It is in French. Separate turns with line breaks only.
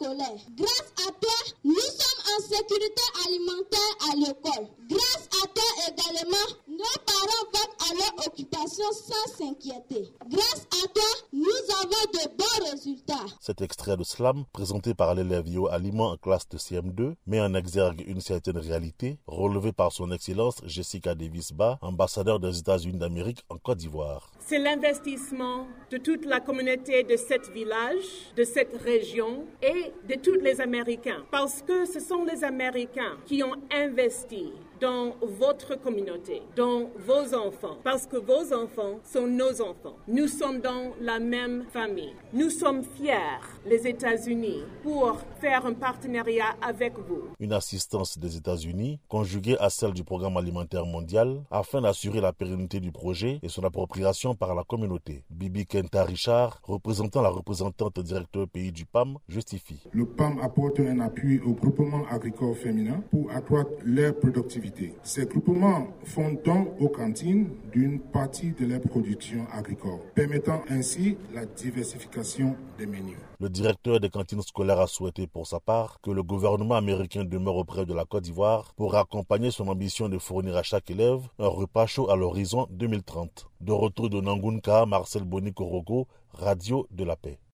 scolaire. Grâce à toi, nous sommes en sécurité alimentaire à l'école. Grâce à toi également, nos parents vont à leur occupation sans s'inquiéter. Grâce à toi, nous avons de bons résultats.
Cet extrait de slam, présenté par l'élève Yo Aliment en classe de CM2, met en exergue une certaine réalité, relevée par son Excellence Jessica Davis-Ba, ambassadeur des États-Unis d'Amérique en Côte d'Ivoire.
C'est l'investissement de toute la communauté de ce village, de cette région et de tous les Américains. Parce que ce sont les Américains qui ont investi dans votre communauté, dans vos enfants, parce que vos enfants sont nos enfants. Nous sommes dans la même famille. Nous sommes fiers, les États-Unis, pour faire un partenariat avec vous.
Une assistance des États-Unis, conjuguée à celle du Programme alimentaire mondial, afin d'assurer la pérennité du projet et son appropriation par la communauté. Bibi Kenta Richard, représentant la représentante directeur pays du PAM, justifie.
Le PAM apporte un appui aux groupements agricoles féminins pour accroître leur productivité. Ces groupements font don aux cantines d'une partie de leur production agricole, permettant ainsi la diversification des menus.
Le directeur des cantines scolaires a souhaité pour sa part que le gouvernement américain demeure auprès de la Côte d'Ivoire pour accompagner son ambition de fournir à chaque élève un repas chaud à l'horizon 2030. De retour de Nangunka, Marcel Boni Korogo, Radio de la Paix.